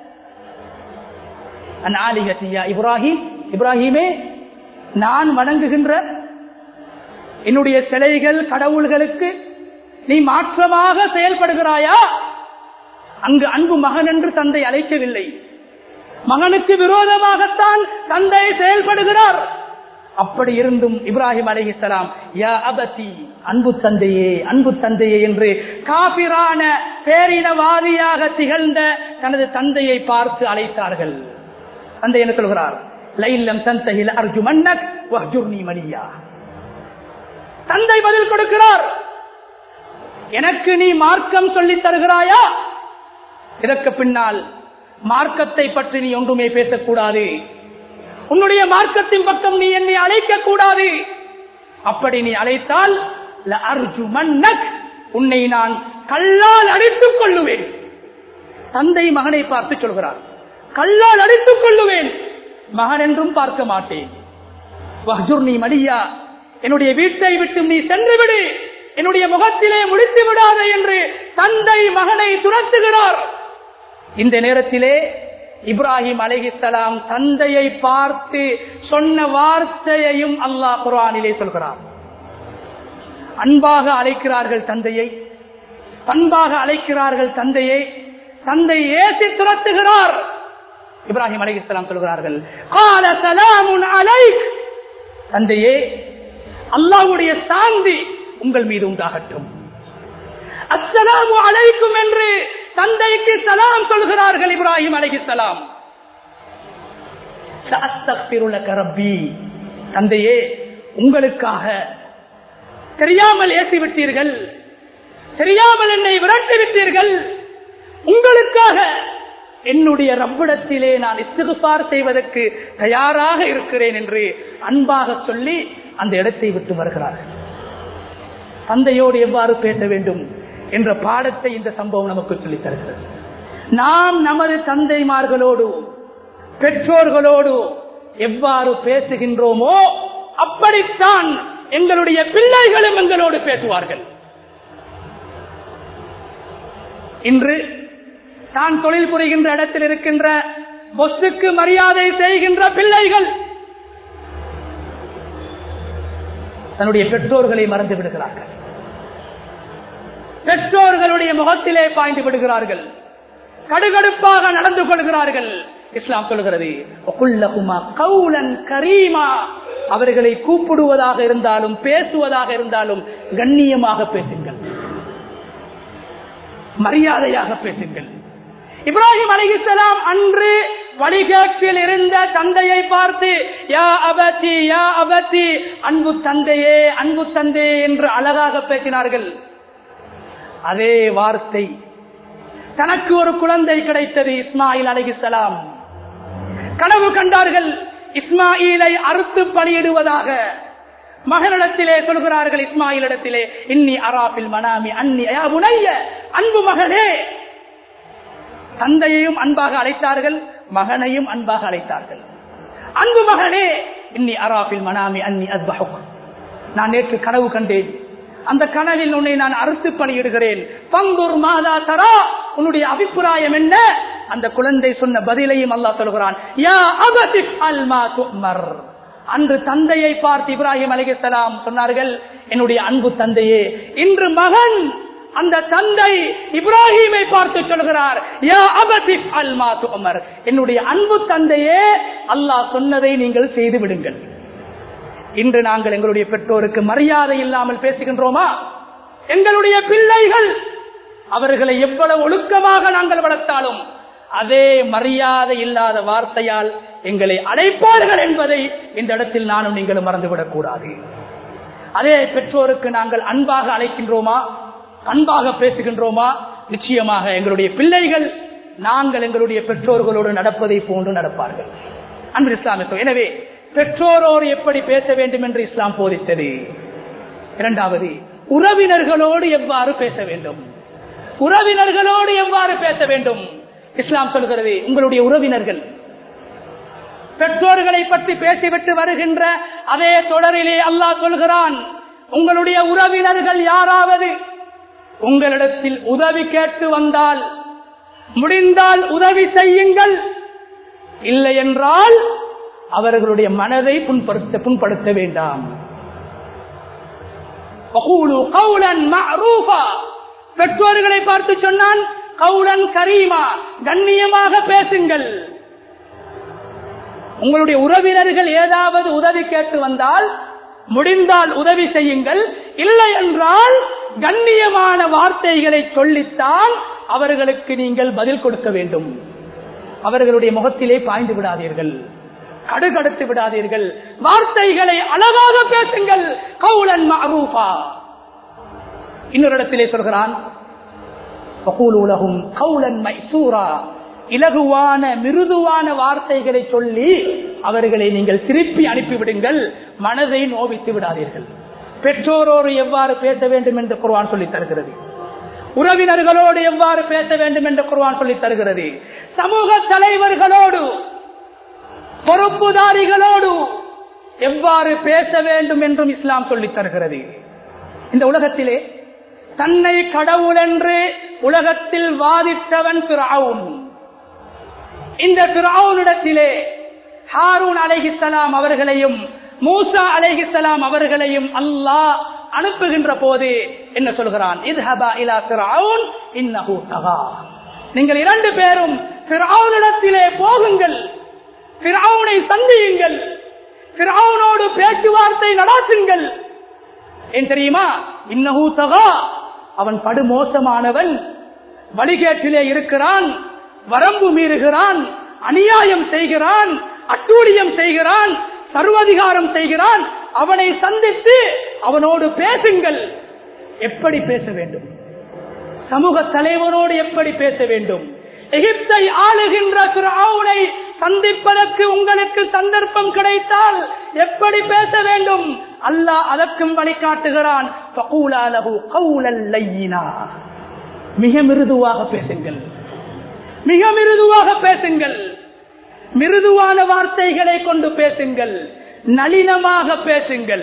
Speaker 1: அன் ஆலிஹதி யா இப்ராஹிம், இப்ராஹிமே நான் வணங்குகின்ற என்னுடைய சிலைகள் கடவுள்களுக்கு நீ மாற்றமாக செயல்படுகிறாயா? அங்கு அன்பு மகன் என்று தந்தை அழைக்கவில்லை. மகனுக்கு விரோதமாகத்தான் தந்தை செயல்படுகிறார். அப்படி இருந்தும் இப்ராஹிம் அலைஹிஸ்ஸலாம் யா அபதி, அன்பு தந்தையே அன்பு தந்தையே என்று காபிரான பேரினவாதியாக திகழ்ந்த தனது தந்தையை பார்த்து அழைத்தார்கள். தந்தை என்ன சொல்கிறார்? லைல்லம் தன்தஹில் அர்ஜுமன்னக் வஹ்ஜுர்னி மலியா. தந்தை பதில் கொடுக்கிறார், எனக்கு நீ மார்க்கம் சொல்லித் தருகிறாயா? இதற்கு பின்னால் மார்க்கத்தை பற்றி நீ ஒன்றுமே பேசக்கூடாது. உன்னுடைய மார்க்கத்தின் பக்கம் நீ என்னை அழைக்க கூடாது. அப்படி நீ அழைத்தால் உன்னை நான் கல்லால் அடித்துக் கொள்ளுவேன். தந்தை மகனை பார்த்து சொல்கிறார், கல்லால் அடித்துக் கொள்ளுவேன், மகன் என்றும் பார்க்க மாட்டேன். வஹ்ஜுர்னி மலியா, என்னுடைய வீட்டை விட்டு நீ சென்று விடு, என்னுடைய முகத்திலே முடித்து விடாதே என்று தந்தை மகனை துரத்துகிறார். இந்த நேரத்திலே இப்ராஹிம் அலைஹிஸ்ஸலாம் தந்தையை பார்த்து சொன்ன வார்த்தையையும் அல்லாஹ் குர்ஆனிலே சொல்கிறார். அன்பாக அழைக்கிறார்கள் தந்தையை, அன்பாக அழைக்கிறார்கள் தந்தையை. தந்தை ஏசி துரத்துகிறார். இப்ராஹிம் அலைஹிஸ்ஸலாம் சொல்கிறார்கள், கால ஸலாமுன் அலைக், தந்தையே அல்லாஹ்வுடைய சாந்தி உங்கள் மீது உண்டாகட்டும். அஸ்ஸலாமு அலைக்கும் என்று தந்தைக்கு சலாம் சொல்கிறார்கள் இப்ராஹிம் அலைஹிஸ்ஸலாம். சஅஸ்தக்ஃபிரு லக ரப்பி, தந்தையே உங்களுக்காக தெரியாமல் ஏசி விட்டீர்கள், தெரியாமல் என்னை விரட்டி விட்டீர்கள், உங்களுக்காக என்னுடைய ரப்பிடத்திலே நான் இஸ்திக்ஃபார் செய்வதற்கு தயாராக இருக்கிறேன் என்று அன்பாக சொல்லி அந்த இடத்தை விட்டு வருகிறார்கள். தந்தையோடு எவ்வாறு பேச வேண்டும் என்ற பாடத்தை இந்த சம்பவம் நமக்கு சொல்லித் தருகிறது. நாம் நமது தந்தைமார்களோடு பெற்றோர்களோடு எவ்வாறு பேசுகின்றோமோ அப்படித்தான் எங்களுடைய பிள்ளைகளும் எங்களோடு பேசுவார்கள். இன்று தான் தொழில் புரிகின்ற இடத்தில் இருக்கின்ற பொஸ்ஸுக்கு மரியாதை செய்கின்ற பிள்ளைகள் தன்னுடைய பெற்றோர்களை மறந்து விடுகிறார்கள். பெற்றோர்களுடைய முகத்திலே பாய்ந்து விடுகிறார்கள், கடுகடுப்பாக நடந்து கொள்கிறார்கள். இஸ்லாம் சொல்கிறது, அவர்களை கூப்பிடுவதாக இருந்தாலும் பேசுவதாக இருந்தாலும் கண்ணியமாக பேசுங்கள், மரியாதையாக பேசுங்கள். இப்ராஹிம் அலைஹிஸ்ஸலாம் அன்று வழிகேட்டில் இருந்த தந்தையை பார்த்து யா அபதி யா அபதி, அன்பு தந்தையே அன்பு தந்தையே என்று அழகாக பேசினார்கள். அதே வார்த்தை தனக்கு ஒரு குழந்தை கிடைத்தது, இஸ்மாயில் அலைஹிஸ்ஸலாம். கனவு கண்டார்கள், இஸ்மாயிலை அறுத்து பலியிடுவதாக. மகனிடத்திலே சொல்கிறார்கள், இஸ்மாயிலிடத்திலே, இன்னி அராபில் மனாமி அன்னி யா புனைய, அன்பு மகனே. தந்தையையும் அன்பாக அழைத்தார்கள், மகனையும் அன்பாக அழைத்தார்கள். அன்பு மகனே, இன்னி அராபில் மனாமி அன்னி அஸ்பஹுக், நான் நேற்று கனவு கண்டேன், அந்த கனவில் உன்னை நான் அறுத்து பலியிடுகிறேன். பங்குர் மாதா தரா, உன்னுடைய அபிப்பிராயம் என்ன? அந்த குழந்தை சொன்ன பதிலையும் அல்லாஹ் சொல்கிறான், யா அபதி அல் மா துமர். அன்று தந்தையை பார்த்து இப்ராஹிம் அலைஹிஸ்ஸலாம் சொன்னார்கள், என்னுடைய அன்பு தந்தையே. இன்று மகன் அந்த தந்தை இப்ராஹிமை பார்த்து சொல்கிறார், யா அபதி அல் மா துமர், என்னுடைய அன்பு தந்தையே, அல்லாஹ் சொன்னதை நீங்கள் செய்து விடுங்கள். இன்று நாங்கள் எங்களுடைய பெற்றோருக்கு மரியாதை இல்லாமல் பேசுகின்றோமா? எங்களுடைய பிள்ளைகள் அவர்களை எவ்வளவு ஒழுக்கமாக நாங்கள் வளர்த்தாலும் அதே மரியாதை இல்லாத வார்த்தையால் எங்களை அழைப்பார்கள் என்பதை இந்த இடத்தில் நானும் நீங்களும் மறந்துவிடக் கூடாது. அதே பெற்றோருக்கு நாங்கள் அன்பாக அழைக்கின்றோமா, அன்பாக பேசுகின்றோமா? நிச்சயமாக எங்களுடைய பிள்ளைகள் நாங்கள் எங்களுடைய பெற்றோர்களோடு நடப்பதை போன்று நடப்பார்கள். அன்பு இஸ்லாமிய, எனவே பெற்றோரோடு எப்படி பேச வேண்டும் என்று இஸ்லாம் போதித்தது. இரண்டாவது, உறவினர்களோடு எவ்வாறு பேச வேண்டும், உறவினர்களோடு எவ்வாறு பேச வேண்டும். இஸ்லாம் சொல்கிறது, உங்களுடைய உறவினர்கள், பெற்றோர்களை பற்றி பேசிவிட்டு வருகின்ற அதே தொடரிலே அல்லாஹ் சொல்கிறான், உங்களுடைய உறவினர்கள் யாராவது உங்களிடத்தில் உதவி கேட்டு வந்தால் முடிந்தால் உதவி செய்யுங்கள், இல்லை என்றால் அவர்களுடைய மனதை புண்படுத்த புண்படுத்த வேண்டாம். பெற்றோர்களை பார்த்து சொன்னான், கவுலன் கரீமா, கண்ணியமாக பேசுங்கள். உங்களுடைய உறவினர்கள் ஏதாவது உதவி கேட்டு வந்தால் முடிந்தால் உதவி செய்யுங்கள், இல்லை என்றால் கண்ணியமான வார்த்தைகளை சொல்லித்தான் அவர்களுக்கு நீங்கள் பதில் கொடுக்க வேண்டும். அவர்களுடைய முகத்திலே பாய்ந்து விடாதீர்கள், கடுகடுத்து விடாதீர்கள், வார்த்தைகளை அழகாக பேசுங்கள். கவுலன் மஅரூஃபா. இன்னொரு இடத்திலே சொல்கிறான், வகூலு லஹும் கவுலன் மைசூரா, இலகுவான மிருதுவான வார்த்தைகளை சொல்லி அவர்களை நீங்கள் திருப்பி அனுப்பிவிடுங்கள், மனதை நோவித்து விடாதீர்கள். பெற்றோரோடு எவ்வாறு பேச வேண்டும் என்று குர்ஆன் சொல்லித் தருகிறது, உறவினர்களோடு எவ்வாறு பேச வேண்டும் என்று குர்ஆன் சொல்லித் தருகிறது, சமூக தலைவர்களோடு பொறுப்புதாரிகளோடு எவ்வாறு பேச வேண்டும் என்றும் இஸ்லாம் சொல்லித் தருகிறது. இந்த உலகத்திலே தன்னை கடவுள் என்று உலகத்தில் வாதிட்டவன் ஃபிரௌன். இந்த ஃபிரௌனிடத்திலே ஹாரூன் அலைஹிஸ்ஸலாம் அவர்களையும் மூசா அலைஹிஸ்ஸலாம் அவர்களையும் அல்லாஹ் அனுப்புகின்ற போது என்ன சொல்கிறான், இத்ஹபா இலா ஃபிரௌன் இன்னஹு தகா. நீங்கள் இரண்டு பேரும் ஃபிரௌனிடத்திலே போகுங்கள், ஃபிரௌனை சந்தியுங்கள், ஃபிரௌனோடு பேச்சுவார்த்தை நடாத்துங்கள். ஏன் தெரியுமா, இன்னஹு தகா, அவன் படுமோசமானவன், வழிகேட்டிலே இருக்கிறான், வரம்பு மீறுகிறான், அநியாயம் செய்கிறான், அட்டூழியம் செய்கிறான், சர்வாதிகாரம் செய்கிறான். அவனை சந்தித்து அவனோடு பேசுங்கள். எப்படி பேச வேண்டும், சமூக தலைவரோடு எப்படி பேச வேண்டும், எகிப்தை ஆளுகின்ற ஃபிரௌனை சந்திப்பதற்கு உங்களுக்கு சந்தர்ப்பம் கிடைத்தால் எப்படி பேச வேண்டும், அல்லாஹ் அதற்கும் வழிகாட்டுகிறான். ஃபகூலா லஹு கௌலல் லையினா, மிக மிருதுவாக பேசுங்கள், மிக மிருதுவாக பேசுங்கள், மிருதுவான வார்த்தைகளை கொண்டு பேசுங்கள், நளினமாக பேசுங்கள்.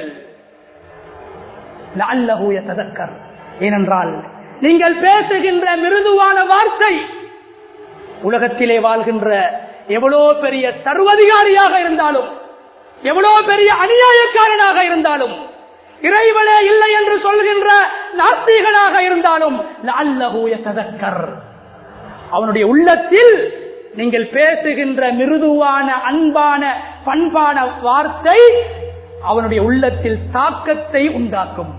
Speaker 1: லஅல்லஹு யததக்கர், ஏனென்றால் நீங்கள் பேசுகின்ற மிருதுவான வார்த்தை உலகத்திலே வாழ்கின்ற எவ்வளோ பெரிய சர்வதிகாரியாக இருந்தாலும், எவ்வளோ பெரிய அநியாயக்காரனாக இருந்தாலும், இறைவனே இல்லை என்று சொல்கின்ற நாஸ்திகனாக இருந்தாலும், லஅல்லஹு யததக்கர், அவனுடைய உள்ளத்தில் நீங்கள் பேசுகின்ற மிருதுவான அன்பான பண்பான வார்த்தை அவனுடைய உள்ளத்தில் தாக்கத்தை உண்டாக்கும்.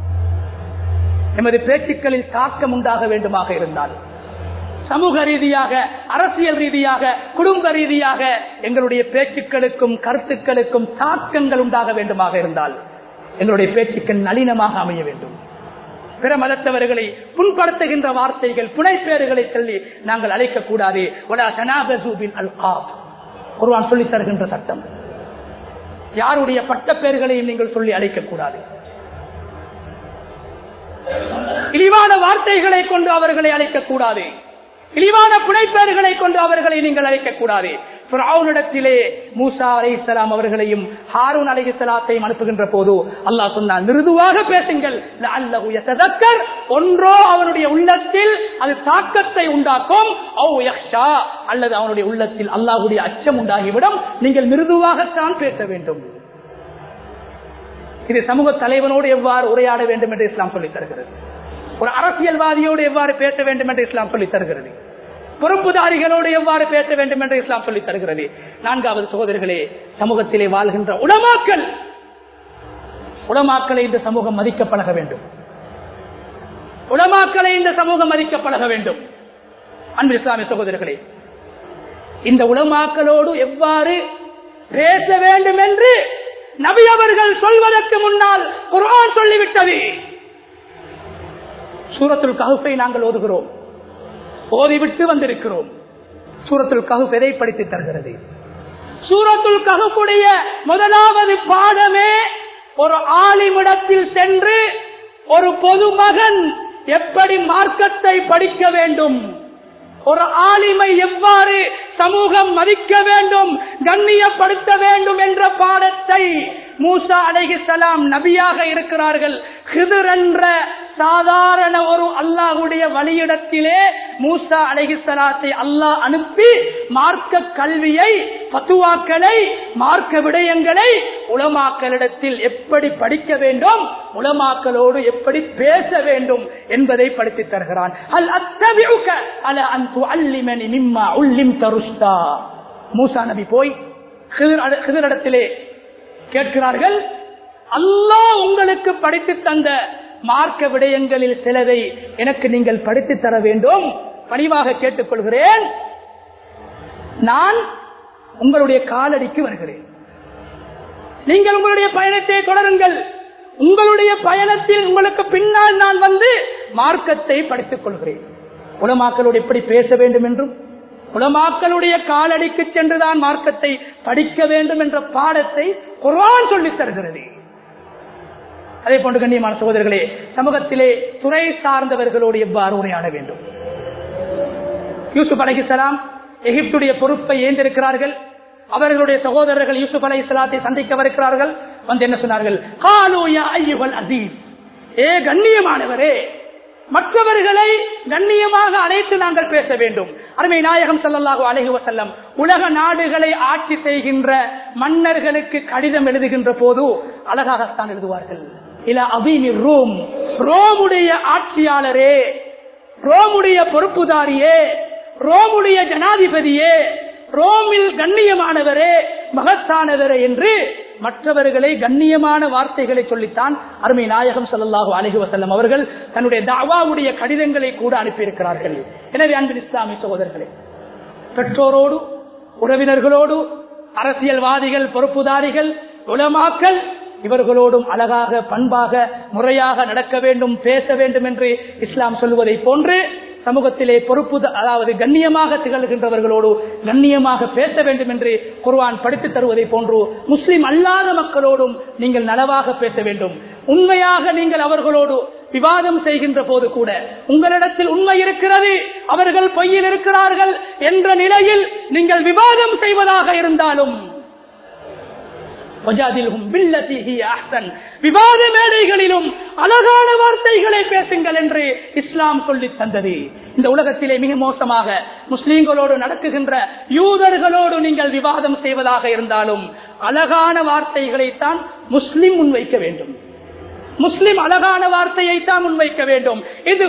Speaker 1: எமது பேச்சுக்களில் தாக்கம் உண்டாக வேண்டுமாக இருந்தால், சமூக ரீதியாக, அரசியல் ரீதியாக, குடும்ப ரீதியாக எங்களுடைய பேச்சுக்களுக்கும் கருத்துக்களுக்கும் தாக்கங்கள் உண்டாக வேண்டுமாக இருந்தால் எங்களுடைய பேச்சுக்கள் நளினமாக அமைய வேண்டும். பிற மதத்தவர்களை புண்படுத்துகின்ற வார்த்தைகள், புனைப்பேறுகளை சொல்லி நாங்கள் அழைக்கக்கூடாது. குர்ஆன் சொல்லித் தருகின்ற சட்டம், யாருடைய பட்ட பெயர்களையும் நீங்கள் சொல்லி அழைக்கக்கூடாது. இழிவான வார்த்தைகளை கொண்டு அவர்களை அழைக்கக்கூடாது, இழிவான புனைப்பெயர்களை கொண்டு அவர்களை நீங்கள் அழைக்கக்கூடாது. ஃபிரௌனிடத்திலே மூசா அலைஹிஸ்ஸலாம் அவர்களையும் ஹாரூன் அலைஹிஸ்ஸலாத்தையும் அனுப்புகின்ற போது அல்லாஹ் சொன்னான், மிருதுவாக பேசுங்கள். லஅல்லஹு யததக்கர், ஒன்றோ அவனுடைய உள்ளத்தில் அது தாக்கத்தை உண்டாக்கும், ஔ யக்ஷா, அல்லது அவனுடைய உள்ளத்தில் அல்லாஹ்வுடைய அச்சம் உண்டாகிவிடும். நீங்கள் மிருதுவாகத்தான் பேச வேண்டும். இது சமூக தலைவனோடு எவ்வாறு உரையாட வேண்டும் என்று இஸ்லாம் சொல்லித் தருகிறது. ஒரு அரசியல்வாதியோடு எவ்வாறு பேச வேண்டும் என்று இஸ்லாம் சொல்லித் தருகிறது. பொறுப்புதாரிகளோடு எவ்வாறு பேச வேண்டும் என்று இஸ்லாம் சொல்லித் தருகிறது. நான்காவது சகோதரர்களே, சமூகத்திலே வாழ்கின்ற உலமாக்கள், உலமாக்களை இந்த சமூகம் மதிக்க பழக வேண்டும். உலமாக்களை இந்த சமூகம் மதிக்க பழக வேண்டும். அன்பு இஸ்லாமிய சகோதரர்களே, இந்த உலமாக்களோடு எவ்வாறு பேச வேண்டும் என்று நபி அவர்கள் சொல்வதற்கு முன்னால் குர்ஆன் சொல்லிவிட்டது. சூரத்துல் கஹ்ஃபை நாங்கள் ஓதுகிறோம், ஓதிவிட்டு வந்திருக்கிறோம். சூரத்துல் கஹ்ஃப் எதை படித்து தருகிறது? சூரத்துல் கஹ்ஃபுடைய முதலாவது பாடமே ஒரு ஆலிமிடத்தில் சென்று ஒரு பொதுமகன் எப்படி மார்க்கத்தை படிக்க வேண்டும், ஒரு ஆலிமை எவ்வாறு சமூகம் மதிக்க வேண்டும், கண்ணியப்படுத்த வேண்டும் என்ற பாடத்தை மூசா அலைஹிஸ்ஸலாம் நபியாக இருக்கிறார்கள். ஹிதர் என்ற சாதாரண ஒரு அல்லாஹ்வுடைய வழியிடத்திலே மூசா அலைஹிஸ்ஸலாத்தை அல்லாஹ் அனுப்பி மார்க்க கல்வியை, ஃபத்வாக்களை, மார்க்க விடயங்களை உலமாக்களிடத்தில் எப்படி படிக்க வேண்டும், உலமாக்களோடு எப்படி பேச வேண்டும் என்பதை படித்து தருகிறான். அல் அத்தபிஉக அலா அன் துஅல்லிமனி மிம்மா உல்லிம்த ருஷ்தா. மூசா நபி போய் ஹிதரிடத்திலே கேட்கிறார்கள், அல்லாஹ் உங்களுக்கு படித்து தந்த மார்க்க விடயங்களில் சிலதை எனக்கு நீங்கள் படித்து தர வேண்டும், பணிவாக கேட்டுக்கொள்கிறேன். நான் உங்களுடைய காலடிக்கு வருகிறேன், நீங்கள் உங்களுடைய பயணத்தை தொடருங்கள். உங்களுடைய பயணத்தில் உங்களுக்கு பின்னால் நான் வந்து மார்க்கத்தை படித்துக் கொள்கிறேன். உலமாக்களோடு எப்படி பேச வேண்டும் என்றும், உலமாக்களுடைய காலடிக்கு சென்றுதான் மார்க்கத்தை படிக்க வேண்டும் என்ற பாடத்தை குர்ஆன் சொல்லித் தருகிறது. அதே போன்று கண்ணியமான சகோதரர்களே, சமூகத்திலே துறை சார்ந்தவர்களோடு எவ்வாறு உரையாட வேண்டும். யூசுப் அலைஹிஸ்ஸலாம் எகிப்துடைய பொறுப்பை ஏந்திருக்கிறார்கள். அவர்களுடைய சகோதரர்கள் யூசுப் அலைஹிஸ்ஸலாத்தை சந்திக்க வருகிறார்கள். வந்து என்ன சொன்னார்கள்? காலூ யா அய்யுஹல் அஸீஸ், ஏ கண்ணியமானவரே, மற்றவர்களை கண்ணியமாக அழைத்து நாங்கள் பேச வேண்டும். அருமை நாயகம் ஸல்லல்லாஹு அலைஹி வஸல்லம் உலக நாடுகளை ஆட்சி செய்கின்ற மன்னர்களுக்கு கடிதம் எழுதுகின்ற போது அழகாகத்தான் எழுதுவார்கள். இலா அபீமி ரோம், ரோமுடைய ஆட்சியாளரே, ரோமுடைய பொறுப்புதாரியே, ரோமுடைய ஜனாதிபதியே, ரோமில் கண்ணியமானவரே, மகத்தானவரே என்று மற்றவர்களை கண்ணியமான வார்த்தைகளை சொல்லித்தான் அருமை நாயகம் ஸல்லல்லாஹு அலைஹி வஸல்லம் அவர்கள் தன்னுடைய தஅவாவுடைய கடிதங்களை கூட அனுப்பியிருக்கிறார்கள். எனவே அன்பின் இஸ்லாமிய சகோதரர்களே, பெற்றோரோடு, உறவினர்களோடு, அரசியல்வாதிகள், பொறுப்புதாரிகள், உலமாக்கள் இவர்களோடும் அழகாக, பண்பாக, முறையாக நடக்க வேண்டும், பேச வேண்டும் என்று இஸ்லாம் சொல்வதை போன்று சமூகத்திலே பொறுப்பு, அதாவது கண்ணியமாக திகழ்கின்றவர்களோடு கண்ணியமாக பேச வேண்டும் என்று குர்ஆன் படித்து தருவதை போன்று முஸ்லிம் அல்லாத மக்களோடும் நீங்கள் நலவாக பேச வேண்டும். உண்மையாக நீங்கள் அவர்களோடு விவாதம் செய்கின்ற போது கூட உங்களிடத்தில் உண்மை இருக்கிறது, அவர்கள் பொய்யில் இருக்கிறார்கள் என்ற நிலையில் நீங்கள் விவாதம் செய்வதாக இருந்தாலும் விவாத மேடைகளிலும் அழகான வார்த்தைகளை பேசுங்கள் என்று இஸ்லாம் சொல்லி தந்தது. இந்த உலகத்திலே மிக மோசமாக முஸ்லிம்களோடு நடக்குகின்ற யூதர்களோடு நீங்கள் விவாதம் செய்வதாக இருந்தாலும் அழகான வார்த்தைகளைத்தான் முஸ்லிம் முன்வைக்க வேண்டும். முஸ்லிம் அழகான வார்த்தையை தான் முன்வைக்க வேண்டும். இது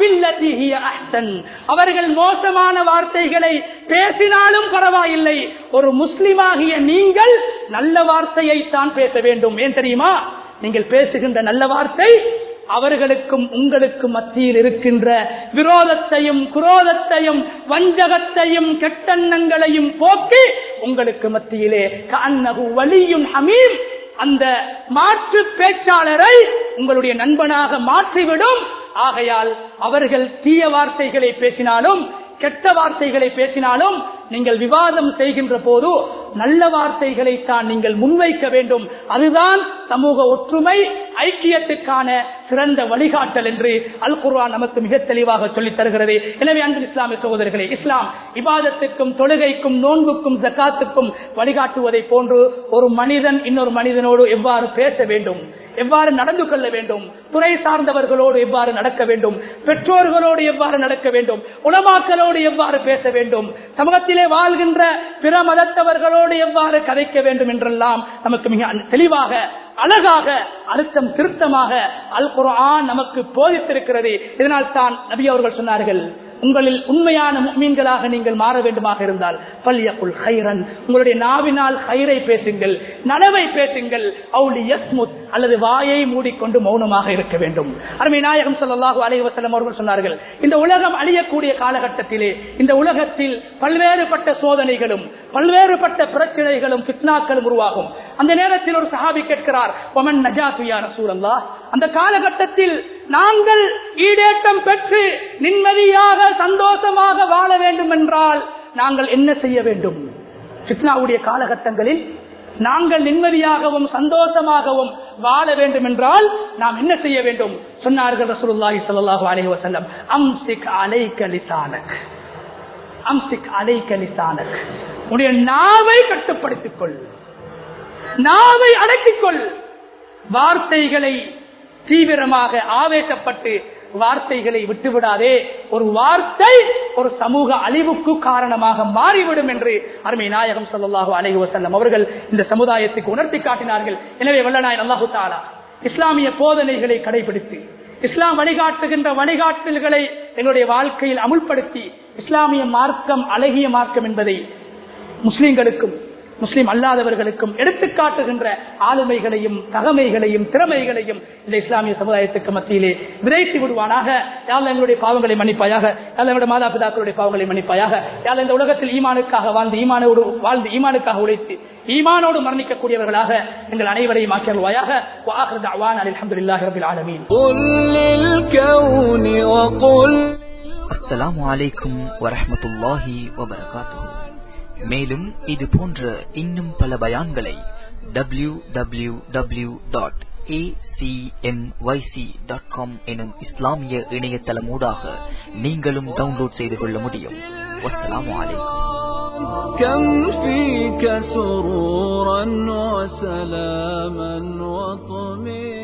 Speaker 1: அவர்கள் மோசமான வார்த்தைகளை பேசினாலும் பரவாயில்லை, ஒரு முஸ்லிமாகிய நீங்கள் நல்ல வார்த்தையை தான் பேச வேண்டும். ஏன் தெரியுமா? நீங்கள் பேசுகின்ற நல்ல வார்த்தை அவர்களுக்கும் உங்களுக்கும் மத்தியில் இருக்கின்ற விரோதத்தையும் குரோதத்தையும் வஞ்சகத்தையும் கெட்டெண்ணங்களையும் போக்கி உங்களுக்கு மத்தியிலே கஅன்னஹு வலியுன் ஹமீம், அந்த மாற்று பேச்சாளரை உங்களுடைய நண்பனாக மாற்றிவிடும். ஆகையால் அவர்கள் தீய வார்த்தைகளை பேசினாலும் கெட்ட வார்த்தைகளை பேசினாலும் நீங்கள் விவாதம் செய்கின்ற போது நல்ல வார்த்தைகளை தான் நீங்கள் முன்வைக்க வேண்டும். அதுதான் சமூக ஒற்றுமை, ஐக்கியத்துக்கான சிறந்த வழிகாட்டல் என்று அல் குர்ஆன் நமக்கு மிக தெளிவாக சொல்லித் தருகிறது. எனவே அன்பு இஸ்லாமிய சகோதரர்களே, இஸ்லாம் இபாதத்துக்கும் தொழுகைக்கும் நோன்புக்கும் ஜக்காத்துக்கும் வழிகாட்டுவதை போன்று ஒரு மனிதன் இன்னொரு மனிதனோடு எவ்வாறு பேச வேண்டும், எவ்வாறு நடந்து கொள்ள வேண்டும், துறை சார்ந்தவர்களோடு எவ்வாறு நடக்க வேண்டும், பெற்றோர்களோடு எவ்வாறு நடக்க வேண்டும், உலமாக்களோடு எவ்வாறு பேச வேண்டும், சமூகத்திலே வாழ்கின்ற பிற மதத்தவர்களோடு எவ்வாறு கதைக்க வேண்டும் என்றெல்லாம் நமக்கு மிக தெளிவாக அழகாக அழுத்தம் திருத்தமாக அல் குர்ஆன் நமக்கு போதித்திருக்கிறது. இதனால் தான் நபி அவர்கள் சொன்னார்கள், உங்களில் உண்மையான முஃமின்களாக நீங்கள் மாற வேண்டுமாக இருந்தால் ஃபல்யகுல் கைரன், உங்களுடைய நாவினால் கைரை பேசுங்கள், நனவை பேசுங்கள், அவுலி யஸ்முத், அல்லது வாயை மூடிக்கொண்டு மௌனமாக இருக்க வேண்டும். அருமை நாயகம் ஸல்லல்லாஹு அலைஹி வஸல்லம் அவர்கள் சொன்னார்கள், இந்த உலகம் அழியக்கூடிய காலகட்டத்திலே இந்த உலகத்தில் பல்வேறுபட்ட சோதனைகளும் பல்வேறுபட்ட பிரச்சனைகளும் ஃபித்னாக்களும் உருவாகும். அந்த நேரத்தில் ஒரு சஹாபி கேட்கிறார், வமன் நஜாத்து யா ரசூலல்லாஹ், அந்த காலகட்டத்தில் நாங்கள் ஈடேற்றம் பெற்று நிம்மதியாக சந்தோஷமாக வாழ வேண்டும் என்றால் நாங்கள் என்ன செய்ய வேண்டும்? ஃபித்னாவுடைய காலகட்டங்களில் நாங்கள் நிம்மதியாகவும் சந்தோஷமாகவும் வாழ வேண்டும் என்றால் நாம் என்ன செய்ய வேண்டும்? சொன்னார்கள் ரசூலுல்லாஹி ஸல்லல்லாஹு அலைஹி வஸல்லம், அம்சிக் அலைக லிசானக், அம்சிக் அலைக லிசானக், உன்னுடைய நாவை கட்டுப்படுத்திக் கொள், நாவை அடக்கிக் கொள். வார்த்தைகளை தீவிரமாக ஆவேசப்பட்டு வார்த்தைகளை விட்டுவிடாதே. ஒரு வார்த்தை ஒரு சமூக அழிவுக்கு காரணமாக மாறிவிடும் என்று அருமை நாயகம் ஸல்லல்லாஹு அலைஹி வஸல்லம் அவர்கள் இந்த சமுதாயத்துக்கு உணர்த்தி காட்டினார்கள். எனவே வல்லநாயன் அல்லாஹு தஆலா இஸ்லாமிய போதனைகளை கடைபிடித்து இஸ்லாம் வழிகாட்டுகின்ற வழிகாட்டல்களை எங்களுடைய வாழ்க்கையில் அமுல்படுத்தி இஸ்லாமிய மார்க்கம் அழகிய மார்க்கம் என்பதை முஸ்லிம்களுக்கும் முஸ்லிம் அல்லாதவர்களுக்கும் எடுத்துக்காட்டுகின்ற ஆளுமைகளையும் தகமைகளையும் திறமைகளையும் இந்த இஸ்லாமிய சமுதாயத்துக்கு மத்தியிலே விதைத்து விடுவானாக. யாழ் எங்களுடைய பாவங்களை மன்னிப்பாயாக, யாழ் எங்களுடைய மாதா பிதாக்களுடைய பாவங்களை மன்னிப்பாயாக, யாழ் இந்த உலகத்தில் ஈமானுக்காக வாழ்ந்து ஈமானோடு வாழ்ந்து ஈமானுக்காக உழைத்து ஈமானோடு மரணிக்கக்கூடியவர்களாக எங்கள் அனைவரையும் ஆக்கியல்வாயாக. வஆகிரு தஅவானா அல்ஹம்துலில்லாஹி ரப்பில் ஆலமீன்.
Speaker 2: அஸ்ஸலாமு அலைக்கும் வரஹ்மத்துல்லாஹி வபரகாத்துஹு. மேலும் இது போன்ற இன்னும் பல பயான்களை W W W dot A C M Y C dot com எனும் இஸ்லாமிய இணையதளமூடாக நீங்களும் டவுன்லோட் செய்து கொள்ள முடியும். வஸ்ஸலாமு அலைக்கும்.
Speaker 3: كم فيك سرورا وسلاما وطمئنا